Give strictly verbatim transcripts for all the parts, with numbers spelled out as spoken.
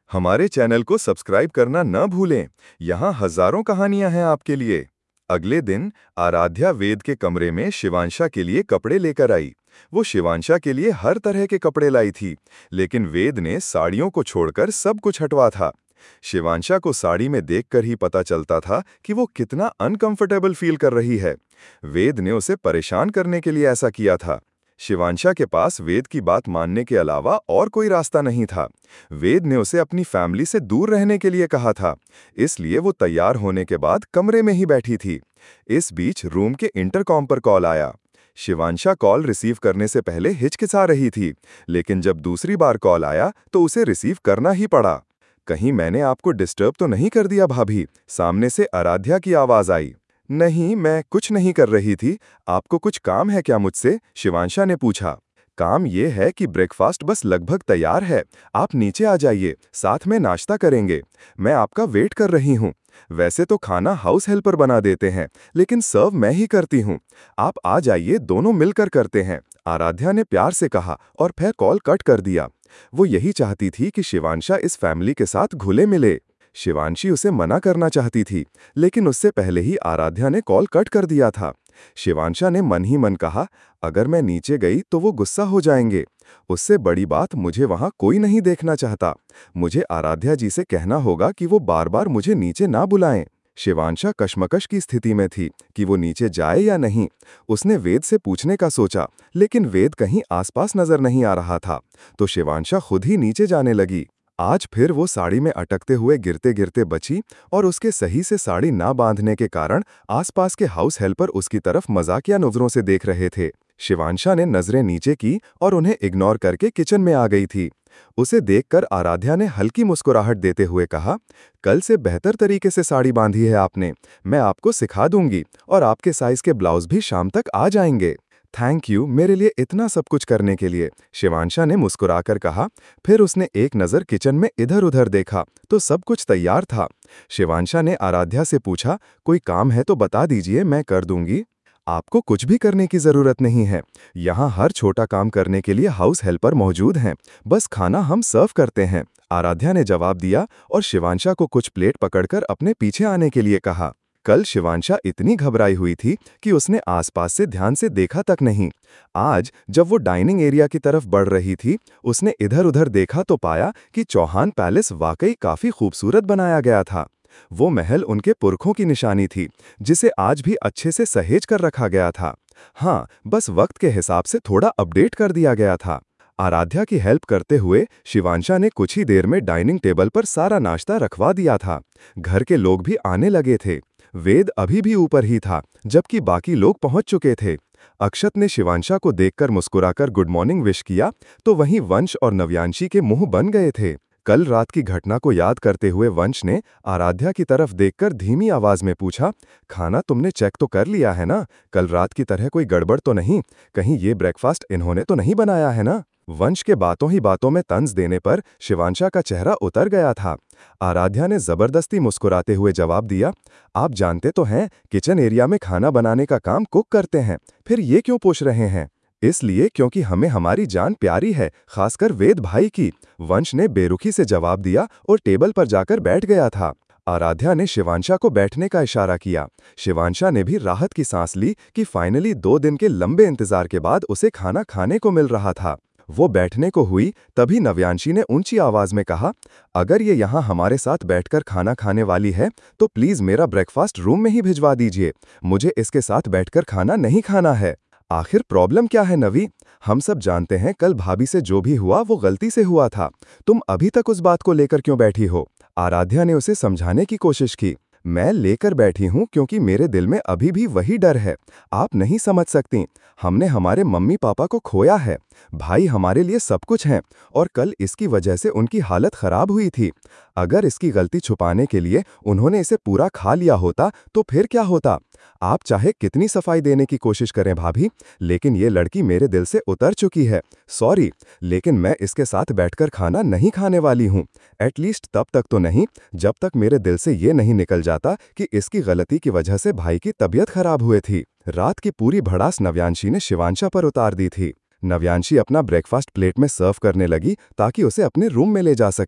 हमारे चैनल को सब्सक्राइब करना न भूलें। यहाँ हजारों कहानियां हैं आपके लिए। अगले दिन आराध्या वेद के कमरे में शिवांशा के लिए कपड़े लेकर आई। वो शिवांशा के लिए हर तरह के कपड़े लाई थी, लेकिन वेद ने साड़ियों को छोड़कर सब कुछ हटवा था। शिवांशा को साड़ी में देखकर ही पता चलता था कि वो कितना अनकंफर्टेबल फील कर रही है। वेद ने उसे परेशान करने के लिए ऐसा किया था। शिवांशा के पास वेद की बात मानने के अलावा और कोई रास्ता नहीं था। वेद ने उसे अपनी फैमिली से दूर रहने के लिए कहा था, इसलिए वो तैयार होने के बाद कमरे में ही बैठी थी। इस बीच रूम के इंटरकॉम पर कॉल आया। शिवांशा कॉल रिसीव करने से पहले हिचकिचा रही थी, लेकिन जब दूसरी बार कॉल आया तो उसे रिसीव करना ही पड़ा। कहीं मैंने आपको डिस्टर्ब तो नहीं कर दिया भाभी? सामने से आराध्या की आवाज आई। नहीं, मैं कुछ नहीं कर रही थी। आपको कुछ काम है क्या मुझसे? शिवांशा ने पूछा। काम ये है कि ब्रेकफास्ट बस लगभग तैयार है। आप नीचे आ जाइए, साथ में नाश्ता करेंगे। मैं आपका वेट कर रही हूँ। वैसे तो खाना हाउस हेल्पर बना देते हैं, लेकिन सर्व मैं ही करती हूँ। आप आ जाइए, दोनों मिलकर करते हैं, आराध्या ने प्यार से कहा और फिर कॉल कट कर दिया। वो यही चाहती थी कि शिवांशा इस फैमिली के साथ घुले मिले। शिवांशी उसे मना करना चाहती थी, लेकिन उससे पहले ही आराध्या ने कॉल कट कर दिया था। शिवांशा ने मन ही मन कहा, अगर मैं नीचे गई तो वो गुस्सा हो जाएंगे। उससे बड़ी बात, मुझे वहां कोई नहीं देखना चाहता। मुझे आराध्या जी से कहना होगा कि वो बार बार मुझे नीचे ना बुलाएं। शिवांशा कशमकश की स्थिति में थी कि वो नीचे जाए या नहीं। उसने वेद से पूछने का सोचा, लेकिन वेद कहीं आसपास नजर नहीं आ रहा था, तो शिवांशा खुद ही नीचे जाने लगी। आज फिर वो साड़ी में अटकते हुए गिरते गिरते बची, और उसके सही से साड़ी ना बांधने के कारण आसपास के हाउस हेल्पर उसकी तरफ मजाकिया नजरों से देख रहे थे। शिवांशा ने नजरें नीचे की और उन्हें इग्नोर करके किचन में आ गई थी। उसे देखकर आराध्या ने हल्की मुस्कुराहट देते हुए कहा, कल से बेहतर तरीके से साड़ी बांधी है आपने। मैं आपको सिखा दूंगी और आपके साइज के ब्लाउज भी शाम तक आ जाएंगे। थैंक यू मेरे लिए इतना सब कुछ करने के लिए, शिवांशा ने मुस्कुराकर कहा। फिर उसने एक नज़र किचन में इधर उधर देखा तो सब कुछ तैयार था। शिवांशा ने आराध्या से पूछा, कोई काम है तो बता दीजिए, मैं कर दूंगी। आपको कुछ भी करने की जरूरत नहीं है। यहाँ हर छोटा काम करने के लिए हाउस हेल्पर मौजूद हैं। बस खाना हम सर्व करते हैं, आराध्या ने जवाब दिया और शिवांशा को कुछ प्लेट पकड़कर अपने पीछे आने के लिए कहा। कल शिवांशा इतनी घबराई हुई थी कि उसने आसपास से ध्यान से देखा तक नहीं। आज जब वो डाइनिंग एरिया की तरफ बढ़ रही थी, उसने इधर उधर देखा तो पाया कि चौहान पैलेस वाकई काफी खूबसूरत बनाया गया था। वो महल उनके पुरखों की निशानी थी, जिसे आज भी अच्छे से सहेज कर रखा गया था। हाँ, बस वक्त के हिसाब से थोड़ा अपडेट कर दिया गया था। आराध्या की हेल्प करते हुए शिवांशा ने कुछ ही देर में डाइनिंग टेबल पर सारा नाश्ता रखवा दिया था। घर के लोग भी आने लगे थे। वेद अभी भी ऊपर ही था, जबकि बाकी लोग पहुंच चुके थे। अक्षत ने शिवांशा को देखकर मुस्कुराकर गुड मॉर्निंग विश किया, तो वहीं वंश और नव्यांशी के मुंह बन गए थे। कल रात की घटना को याद करते हुए वंश ने आराध्या की तरफ देखकर धीमी आवाज में पूछा, खाना तुमने चेक तो कर लिया है ना? कल रात की तरह कोई गड़बड़ तो नहीं? कहीं ये ब्रेकफास्ट इन्होंने तो नहीं बनाया है ना? वंश के बातों ही बातों में तंज देने पर शिवांशा का चेहरा उतर गया था। आराध्या ने जबरदस्ती मुस्कुराते हुए जवाब दिया, आप जानते तो हैं किचन एरिया में खाना बनाने का काम कुक करते हैं, फिर ये क्यों पूछ रहे हैं? इसलिए क्योंकि हमें हमारी जान प्यारी है, खासकर वेद भाई की, वंश ने बेरुखी से जवाब दिया और टेबल पर जाकर बैठ गया था। आराध्या ने शिवांशा को बैठने का इशारा किया। शिवांशा ने भी राहत की सांस ली कि फाइनली दो दिन के लंबे इंतजार के बाद उसे खाना खाने को मिल रहा था। वो बैठने को हुई, तभी नव्यांशी ने ऊंची आवाज में कहा, अगर ये यहाँ हमारे साथ बैठकर खाना खाने वाली है तो प्लीज मेरा ब्रेकफास्ट रूम में ही भिजवा दीजिए। मुझे इसके साथ बैठकर खाना नहीं खाना है। आखिर प्रॉब्लम क्या है नवी? हम सब जानते हैं कल भाभी से जो भी हुआ वो गलती से हुआ था। तुम अभी तक उस बात को लेकर क्यों बैठी हो? आराध्या ने उसे समझाने की कोशिश की। मैं लेकर बैठी हूं क्योंकि मेरे दिल में अभी भी वही डर है। आप नहीं समझ सकती, हमने हमारे मम्मी पापा को खोया है। भाई हमारे लिए सब कुछ हैं, और कल इसकी वजह से उनकी हालत खराब हुई थी। अगर इसकी गलती छुपाने के लिए उन्होंने इसे पूरा खा लिया होता तो फिर क्या होता? आप चाहे कितनी सफाई देने की कोशिश करें भाभी, लेकिन ये लड़की मेरे दिल से उतर चुकी है। सॉरी, लेकिन मैं इसके साथ बैठकर खाना नहीं खाने वाली हूँ। एटलीस्ट तब तक तो नहीं जब तक मेरे दिल से ये नहीं निकल जाता कि इसकी गलती की वजह से भाई की तबीयत खराब हुई थी। रात की पूरी भड़ास नव्यांशी ने शिवांशा पर उतार दी थी। नव्यांशी अपना ब्रेकफास्ट प्लेट में सर्व करने लगी ताकि उसे अपने रूम में ले जा सके।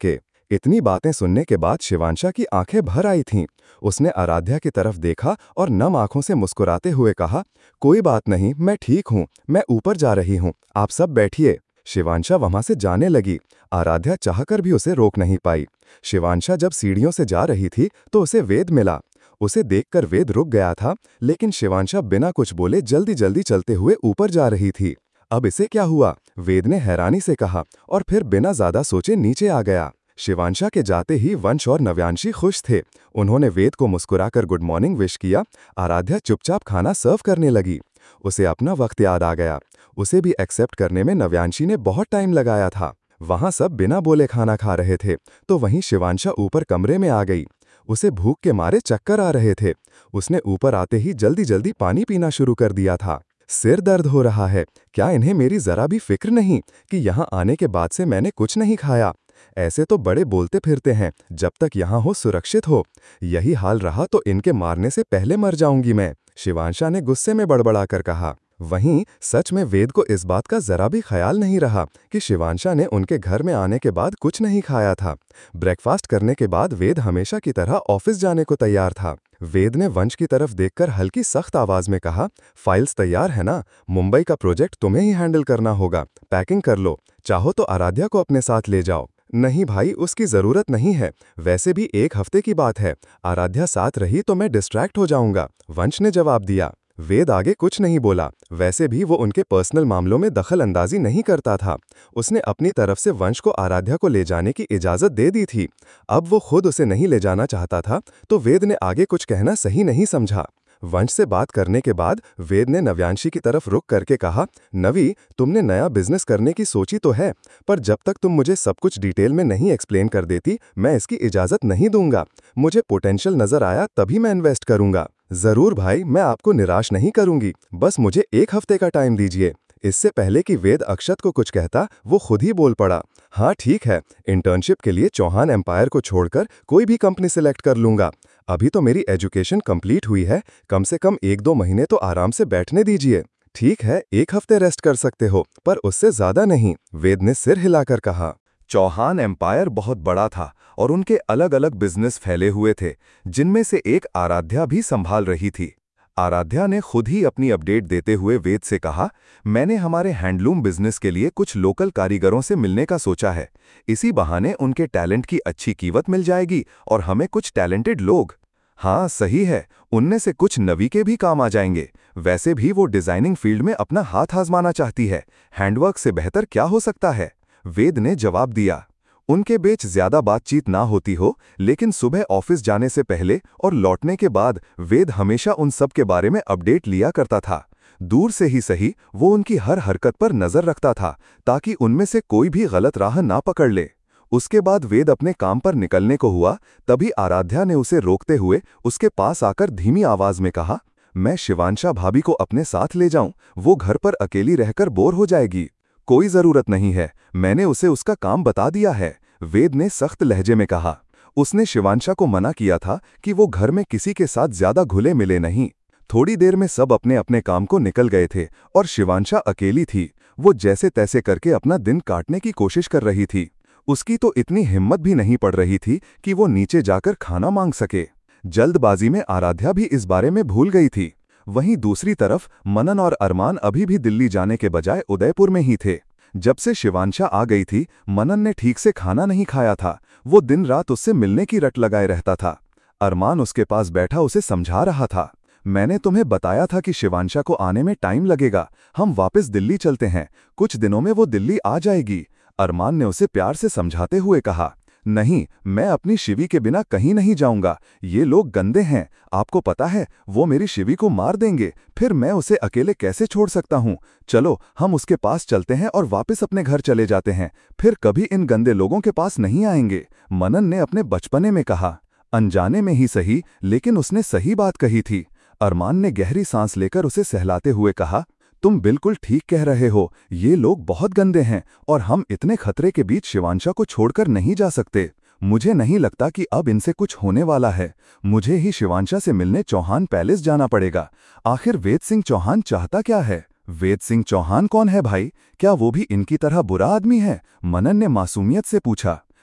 इतनी बातें सुनने के बाद शिवांशा की आंखें भर आई थीं। उसने आराध्या की तरफ देखा और नम आंखों से मुस्कुराते हुए कहा, कोई बात नहीं, मैं ठीक हूँ, मैं ऊपर जा रही हूँ, आप सब बैठिए। शिवांशा वहां से जाने लगी। आराध्या चाहकर भी उसे रोक नहीं पाई। शिवांशा जब सीढ़ियों से जा रही थी तो उसे वेद मिला। उसे देखकर वेद रुक गया था, लेकिन शिवांशा बिना कुछ बोले जल्दी जल्दी चलते हुए ऊपर जा रही थी। अब इसे क्या हुआ? वेद ने हैरानी से कहा और फिर बिना ज्यादा सोचे नीचे आ गया। शिवांशा के जाते ही वंश और नव्यांशी खुश थे। उन्होंने वेद को मुस्कुराकर गुड मॉर्निंग विश किया। आराध्या चुपचाप खाना सर्व करने लगी। उसे अपना वक्त याद आ गया। उसे भी एक्सेप्ट करने में नव्यांशी ने बहुत टाइम लगाया था। वहां सब बिना बोले खाना खा रहे थे, तो वहीं शिवांशा ऊपर कमरे में आ गई। उसे भूख के मारे चक्कर आ रहे थे। उसने ऊपर आते ही जल्दी जल्दी पानी पीना शुरू कर दिया था। सिर दर्द हो रहा है, क्या इन्हें मेरी जरा भी फिक्र नहीं कि यहाँ आने के बाद से मैंने कुछ नहीं खाया? ऐसे तो बड़े बोलते फिरते हैं, जब तक यहाँ हो सुरक्षित हो। यही हाल रहा तो इनके मारने से पहले मर जाऊंगी मैं, शिवांशा ने गुस्से में बड़बड़ाकर कहा। वहीं सच में वेद को इस बात का जरा भी ख्याल नहीं रहा कि शिवांशा ने उनके घर में आने के बाद कुछ नहीं खाया था। ब्रेकफास्ट करने के बाद वेद हमेशा की तरह ऑफिस जाने को तैयार था। वेद ने वंश की तरफ देखकर हल्की सख्त आवाज में कहा, फाइल्स तैयार है ना? मुंबई का प्रोजेक्ट तुम्हें ही हैंडल करना होगा। पैकिंग कर लो, चाहो तो आराध्या को अपने साथ ले जाओ। नहीं भाई, उसकी जरूरत नहीं है, वैसे भी एक हफ्ते की बात है, आराध्या साथ रही तो मैं डिस्ट्रैक्ट हो जाऊंगा, वंश ने जवाब दिया। वेद आगे कुछ नहीं बोला। वैसे भी वो उनके पर्सनल मामलों में दखल अंदाजी नहीं करता था। उसने अपनी तरफ से वंश को आराध्या को ले जाने की इजाजत दे दी थी। अब वो खुद उसे नहीं ले जाना चाहता था, तो वेद ने आगे कुछ कहना सही नहीं समझा। वंश से बात करने के बाद वेद ने नव्यांशी की तरफ रुक करके कहा, नवी, तुमने नया बिजनेस करने की सोची तो है, पर जब तक तुम मुझे सब कुछ डिटेल में नहीं एक्सप्लेन कर देती, मैं इसकी इजाजत नहीं दूंगा। मुझे पोटेंशियल नजर आया तभी मैं इन्वेस्ट करूंगा। जरूर भाई, मैं आपको निराश नहीं करूंगी, बस मुझे एक हफ्ते का टाइम दीजिए। इससे पहले कि वेद अक्षत को कुछ कहता, वो खुद ही बोल पड़ा, हाँ ठीक है, इंटर्नशिप के लिए चौहान एम्पायर को छोड़कर कोई भी कंपनी सिलेक्ट कर लूंगा। अभी तो मेरी एजुकेशन कंप्लीट हुई है, कम से कम एक दो महीने तो आराम से बैठने दीजिए। ठीक है, एक हफ्ते रेस्ट कर सकते हो, पर उससे ज्यादा नहीं, वेद ने सिर हिलाकर कहा। चौहान एम्पायर बहुत बड़ा था और उनके अलग अलग बिजनेस फैले हुए थे, जिनमें से एक आराध्या भी संभाल रही थी। आराध्या ने खुद ही अपनी अपडेट देते हुए वेद से कहा, मैंने हमारे हैंडलूम बिजनेस के लिए कुछ लोकल कारीगरों से मिलने का सोचा है। इसी बहाने उनके टैलेंट की अच्छी कीमत मिल जाएगी और हमें कुछ टैलेंटेड लोग। हाँ सही है, उनमें से कुछ नवी के भी काम आ जाएंगे। वैसे भी वो डिजाइनिंग फील्ड में अपना हाथ आजमाना चाहती है, हैंडवर्क से बेहतर क्या हो सकता है? वेद ने जवाब दिया। उनके बीच ज्यादा बातचीत ना होती हो, लेकिन सुबह ऑफिस जाने से पहले और लौटने के बाद वेद हमेशा उन सब के बारे में अपडेट लिया करता था। दूर से ही सही, वो उनकी हर हरकत पर नजर रखता था, ताकि उनमें से कोई भी गलत राह ना पकड़ ले। उसके बाद वेद अपने काम पर निकलने को हुआ, तभी आराध्या ने उसे रोकते हुए उसके पास आकर धीमी आवाज में कहा, मैं शिवांशा भाभी को अपने साथ ले जाऊं, वो घर पर अकेली रहकर बोर हो जाएगी। कोई जरूरत नहीं है, मैंने उसे उसका काम बता दिया है, वेद ने सख्त लहजे में कहा। उसने शिवांशा को मना किया था कि वो घर में किसी के साथ ज्यादा घुले मिले नहीं। थोड़ी देर में सब अपने अपने काम को निकल गए थे और शिवांशा अकेली थी। वो जैसे तैसे करके अपना दिन काटने की कोशिश कर रही थी। उसकी तो इतनी हिम्मत भी नहीं पड़ रही थी कि वो नीचे जाकर खाना मांग सके। जल्दबाजी में आराध्या भी इस बारे में भूल गई थी। वहीं दूसरी तरफ मनन और अरमान अभी भी दिल्ली जाने के बजाय उदयपुर में ही थे। जब से शिवांशा आ गई थी, मनन ने ठीक से खाना नहीं खाया था। वो दिन रात उससे मिलने की रट लगाए रहता था। अरमान उसके पास बैठा उसे समझा रहा था, मैंने तुम्हें बताया था कि शिवांशा को आने में टाइम लगेगा, हम वापस दिल्ली चलते हैं, कुछ दिनों में वो दिल्ली आ जाएगी। अरमान ने उसे प्यार से समझाते हुए कहा, नहीं, मैं अपनी शिवी के बिना कहीं नहीं जाऊंगा, ये लोग गंदे हैं, आपको पता है वो मेरी शिवी को मार देंगे, फिर मैं उसे अकेले कैसे छोड़ सकता हूँ। चलो हम उसके पास चलते हैं और वापस अपने घर चले जाते हैं, फिर कभी इन गंदे लोगों के पास नहीं आएंगे, मनन ने अपने बचपने में कहा। अनजाने में ही सही, लेकिन उसने सही बात कही थी। अरमान ने गहरी सांस लेकर उसे सहलाते हुए कहा, तुम बिल्कुल ठीक कह रहे हो, ये लोग बहुत गंदे हैं और हम इतने खतरे के बीच शिवांशा को छोड़कर नहीं जा सकते। मुझे नहीं लगता कि अब इनसे कुछ होने वाला है। मुझे ही शिवांशा से मिलने चौहान पैलेस जाना पड़ेगा। आखिर वेद सिंह चौहान चाहता क्या है? वेद सिंह चौहान कौन है भाई? क्या वो भी इनकी तरह बुरा आदमी है? मनन ने मासूमियत से पूछा।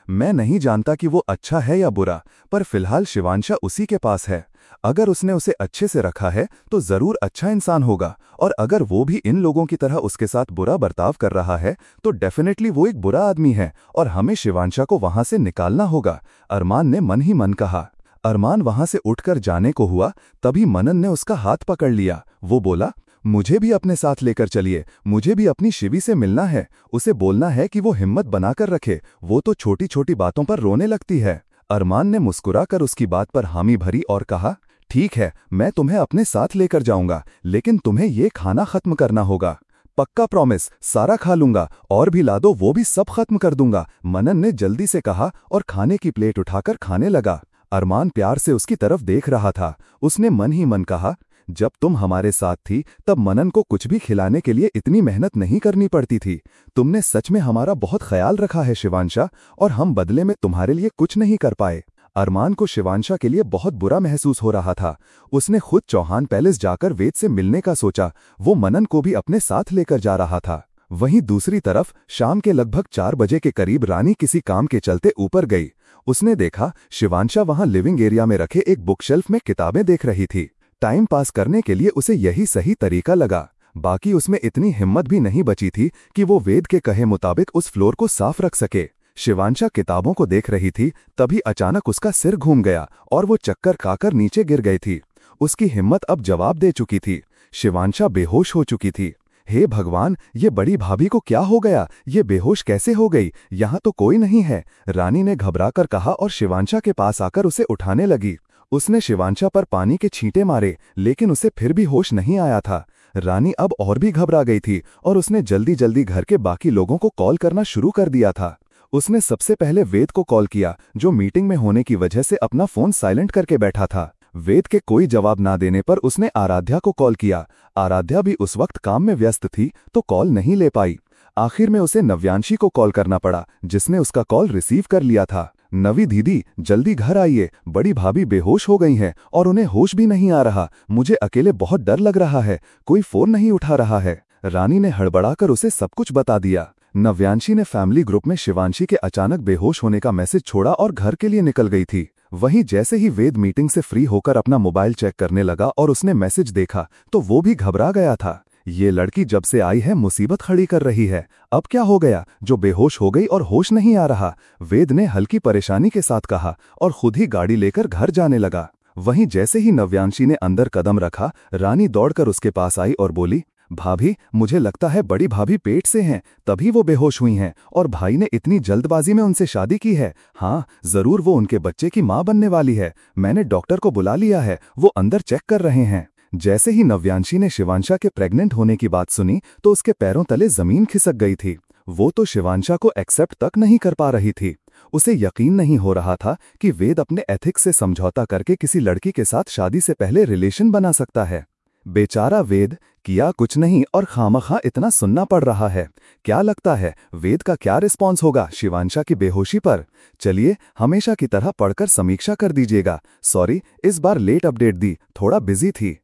मैं नहीं जानता कि वो अच्छा है या बुरा, पर फिलहाल शिवांशा उसी के पास है। अगर उसने उसे अच्छे से रखा है तो जरूर अच्छा इंसान होगा, और अगर वो भी इन लोगों की तरह उसके साथ बुरा बर्ताव कर रहा है तो डेफिनेटली वो एक बुरा आदमी है और हमें शिवांशा को वहां से निकालना होगा, अरमान ने मन ही मन कहा। अरमान वहां से उठकर जाने को हुआ, तभी मनन ने उसका हाथ पकड़ लिया। वो बोला, मुझे भी अपने साथ लेकर चलिए, मुझे भी अपनी शिवी से मिलना है। उसे बोलना है कि वो हिम्मत बनाकर रखे, वो तो छोटी छोटी बातों पर रोने लगती है। अरमान ने मुस्कुराकर उसकी बात पर हामी भरी और कहा, ठीक है, मैं तुम्हें अपने साथ लेकर जाऊंगा, लेकिन तुम्हें ये खाना खत्म करना होगा। पक्का प्रॉमिस, सारा खा लूंगा, और भी ला दो, वो भी सब खत्म कर दूंगा, मनन ने जल्दी से कहा और खाने की प्लेट उठाकर खाने लगा। अरमान प्यार से उसकी तरफ देख रहा था। उसने मन ही मन कहा, जब तुम हमारे साथ थी तब मनन को कुछ भी खिलाने के लिए इतनी मेहनत नहीं करनी पड़ती थी। तुमने सच में हमारा बहुत ख्याल रखा है शिवांशा, और हम बदले में तुम्हारे लिए कुछ नहीं कर पाए। अरमान को शिवांशा के लिए बहुत बुरा महसूस हो रहा था। उसने खुद चौहान पैलेस जाकर वेद से मिलने का सोचा। वो मनन को भी अपने साथ लेकर जा रहा था। वहीं दूसरी तरफ शाम के लगभग चार बजे के करीब रानी किसी काम के चलते ऊपर गई। उसने देखा शिवांशा वहां लिविंग एरिया में रखे एक बुकशेल्फ में किताबें देख रही थी। टाइम पास करने के लिए उसे यही सही तरीका लगा। बाकी उसमें इतनी हिम्मत भी नहीं बची थी कि वो वेद के कहे मुताबिक उस फ्लोर को साफ रख सके। शिवांशा किताबों को देख रही थी, तभी अचानक उसका सिर घूम गया और वो चक्कर खाकर नीचे गिर गई थी। उसकी हिम्मत अब जवाब दे चुकी थी। शिवांशा बेहोश हो चुकी थी। हे भगवान, ये बड़ी भाभी को क्या हो गया? ये बेहोश कैसे हो गई? यहाँ तो कोई नहीं है, रानी ने घबराकर कहा और शिवांशा के पास आकर उसे उठाने लगी। उसने शिवांशा पर पानी के छींटे मारे, लेकिन उसे फिर भी होश नहीं आया था। रानी अब और भी घबरा गई थी और उसने जल्दी जल्दी घर के बाकी लोगों को कॉल करना शुरू कर दिया था। उसने सबसे पहले वेद को कॉल किया, जो मीटिंग में होने की वजह से अपना फोन साइलेंट करके बैठा था। वेद के कोई जवाब ना देने पर उसने आराध्या को कॉल किया। आराध्या भी उस वक्त काम में व्यस्त थी तो कॉल नहीं ले पाई। आखिर में उसे नव्यांशी को कॉल करना पड़ा, जिसने उसका कॉल रिसीव कर लिया था। नवी दीदी, जल्दी घर आइए, बड़ी भाभी बेहोश हो गई हैं और उन्हें होश भी नहीं आ रहा। मुझे अकेले बहुत डर लग रहा है, कोई फोन नहीं उठा रहा है। रानी ने हड़बड़ाकर उसे सब कुछ बता दिया। नव्यांशी ने फैमिली ग्रुप में शिवांशी के अचानक बेहोश होने का मैसेज छोड़ा और घर के लिए निकल गई थी। वहीं जैसे ही वेद मीटिंग से फ्री होकर अपना मोबाइल चेक करने लगा और उसने मैसेज देखा तो वो भी घबरा गया था। ये लड़की जब से आई है मुसीबत खड़ी कर रही है। अब क्या हो गया जो बेहोश हो गई और होश नहीं आ रहा? वेद ने हल्की परेशानी के साथ कहा और खुद ही गाड़ी लेकर घर जाने लगा। वहीं जैसे ही नव्यांशी ने अंदर कदम रखा, रानी दौड़कर उसके पास आई और बोली, भाभी, मुझे लगता है बड़ी भाभी पेट से हैं, तभी वो बेहोश हुई हैं, और भाई ने इतनी जल्दबाजी में उनसे शादी की है। हाँ, जरूर वो उनके बच्चे की मां बनने वाली है। मैंने डॉक्टर को बुला लिया है, वो अंदर चेक कर रहे हैं। जैसे ही नव्यांशी ने शिवांशा के प्रेग्नेंट होने की बात सुनी तो उसके पैरों तले जमीन खिसक गई थी। वो तो शिवांशा को एक्सेप्ट तक नहीं कर पा रही थी। उसे यकीन नहीं हो रहा था कि वेद अपने एथिक्स से समझौता करके किसी लड़की के साथ शादी से पहले रिलेशन बना सकता है। बेचारा वेद, किया कुछ नहीं और खामखा इतना सुनना पड़ रहा है। क्या लगता है वेद का क्या रिस्पॉन्स होगा शिवांशा की बेहोशी पर? चलिए, हमेशा की तरह पढ़कर समीक्षा कर दीजिएगा। सॉरी, इस बार लेट अपडेट दी, थोड़ा बिजी थी।